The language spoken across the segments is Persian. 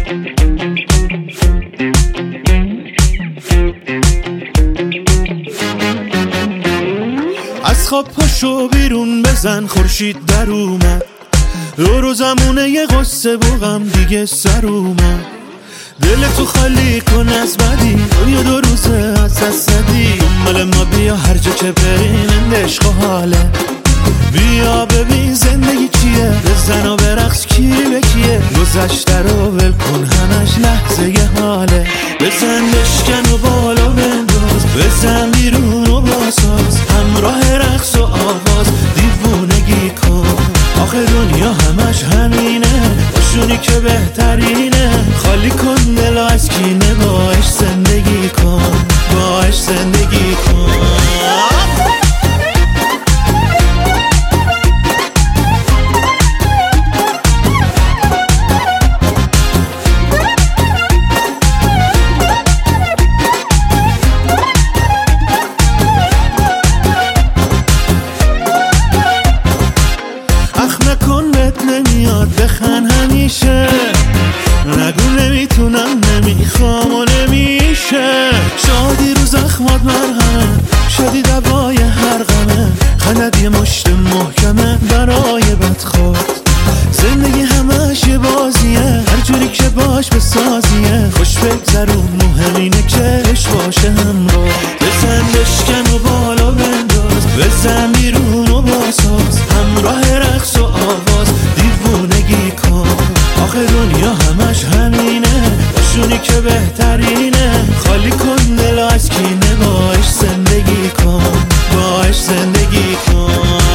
از خواب پاشو بیرون بزن، خورشید در اومد، رو زمونه یه قصه و غم دیگه سر اومد. دلتو خالی کن از بدی، دنیا 2 روزه از دست زدی. دنبال ما بیا هر جا که بریم این عشق و حاله. بیا ببین زندگی چیه، بزن و برقص کی به کیه. گذشته رو ول کن همش لحظه ی حاله. بزن بشکن و بالا بنداز، بزن بیرون و باساز، همراه رقص و آواز دیوونگی کن. آخه دنیا همش همینه، باشونی که بهترینه. خالی کن دلو از کینه، باش زندگی کن، باش زندگی کن. نمیاد بخن همیشه، نگو نمیتونم نمیخوام و نمیشه. شادی رو زخمات مرهمه، شادی دوای هر غمه. خندت یه مشت محکمه برای بدخورد. زندگی همش یه بازیه، هر جوری که باش بسازیه. خوش بگذرون مهم اینه که عشق باشه همراه. بزن بشکن و بالا بنداز، بزن بیرون و باساز، همراه رقص و آواز دیوونگی کن. آخه دنیا همش همینه، باشونی که بهترینه. خالی کن دلو از کینه، باش زندگی کن، باش زندگی کن.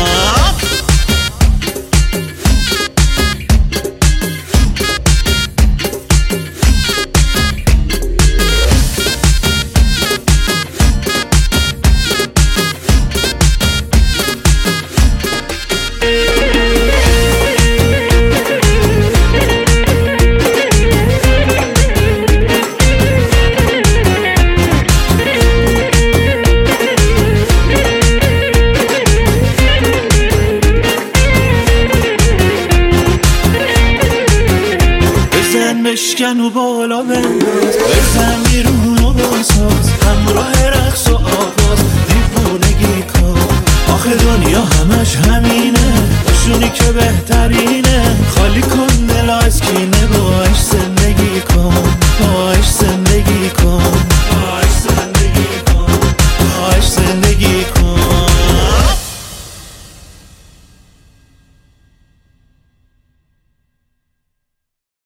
بشکن و بالا بنداز، بزن بیرون و باساز، همراه رقص و آواز دیوونگی کن. آخه دنیا همش همینه، باشونی که بهترینه. خالی کن دل